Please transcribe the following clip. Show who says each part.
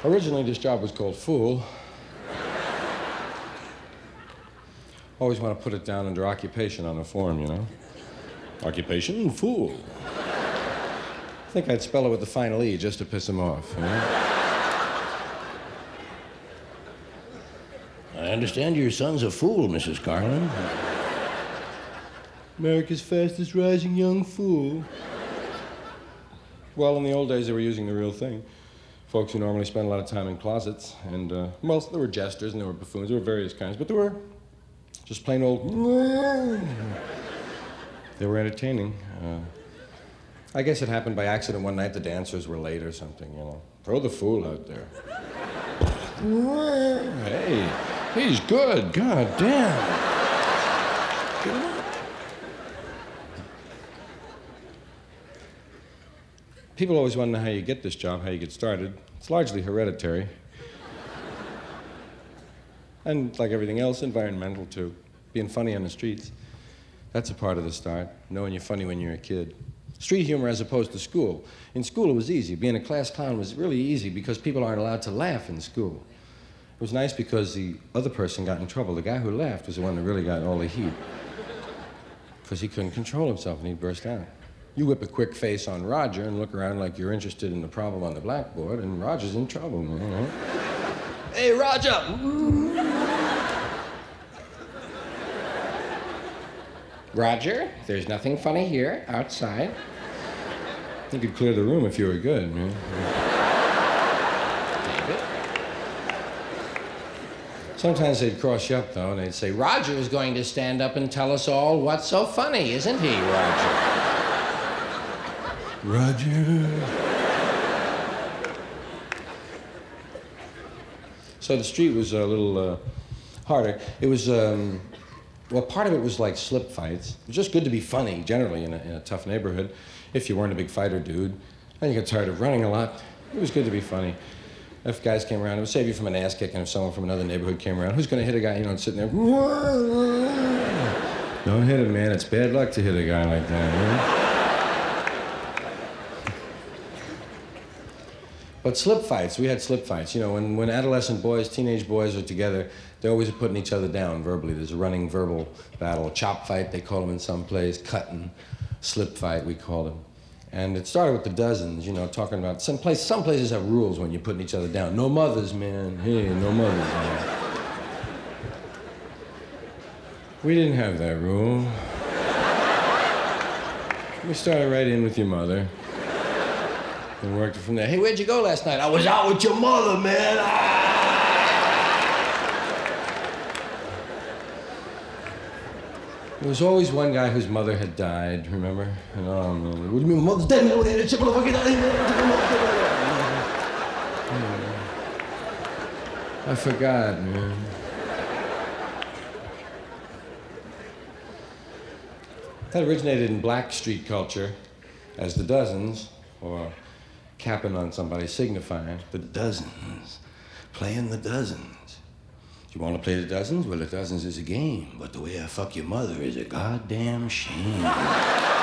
Speaker 1: Originally, this job was called Fool. Always want to put it down under occupation on the form, you know? Occupation, Fool. I think I'd spell it with the final E just to piss him off, you know?
Speaker 2: I understand your son's a fool, Mrs. Carlin.
Speaker 1: America's fastest rising young fool. Well, in the old days, they were using the real thing. Folks who normally spend a lot of time in closets, and, well, there were jesters and there were buffoons, there were various kinds, but there were just plain old... They were entertaining. I guess it happened by accident one night. The dancers were late or something, you know. Throw the fool out there. Hey, he's good. God damn. Get him up. People always want to know how you get this job, how you get started. It's largely hereditary. And like everything else, environmental too. Being funny on the streets. That's a part of the start, knowing you're funny when you're a kid. Street humor as opposed to school. In school, it was easy. Being a class clown was really easy because people aren't allowed to laugh in school. It was nice because the other person got in trouble. The guy who laughed was the one that really got all the heat. Because he couldn't control himself and he'd burst out. You whip a quick face on Roger and look around like you're interested in the problem on the blackboard, and Roger's in trouble, you know? Hey, Roger! Roger, there's nothing funny here, outside. You could clear the room if you were good, man. Sometimes they'd cross you up, though, and they'd say, Roger is going to stand up and tell us all what's so funny, isn't he, Roger? Roger. So the street was a little harder. It was, well, part of it was like slip fights. It was just good to be funny, generally, in a tough neighborhood, if you weren't a big fighter dude. And you got tired of running a lot. It was good to be funny. If guys came around, it would save you from an ass kicking if someone from another neighborhood came around. Who's going to hit a guy, you know, sitting there? Don't hit him, man. It's bad luck to hit a guy like that, you know? But slip fights, we had slip fights. You know, when adolescent boys, teenage boys are together, they're always putting each other down verbally. There's a running verbal battle, chop fight, they call them in some place, cutting, slip fight, we call them. And it started with the dozens, you know, talking about some places have rules when you're putting each other down. No mothers, man. Hey, no mothers, man. We didn't have that rule. We started right in with your mother. And worked it from there. Hey, where'd you go last night? I was out with your mother, man. There was always one guy whose mother had died, remember? And, oh, man. What do you mean, my mother's dead? I forgot, man. That originated in black street culture as the dozens, or capping on somebody, signifying the dozens, playing the dozens. You want to play the dozens? Well, the dozens is a game, but the way I fuck your mother is a goddamn shame.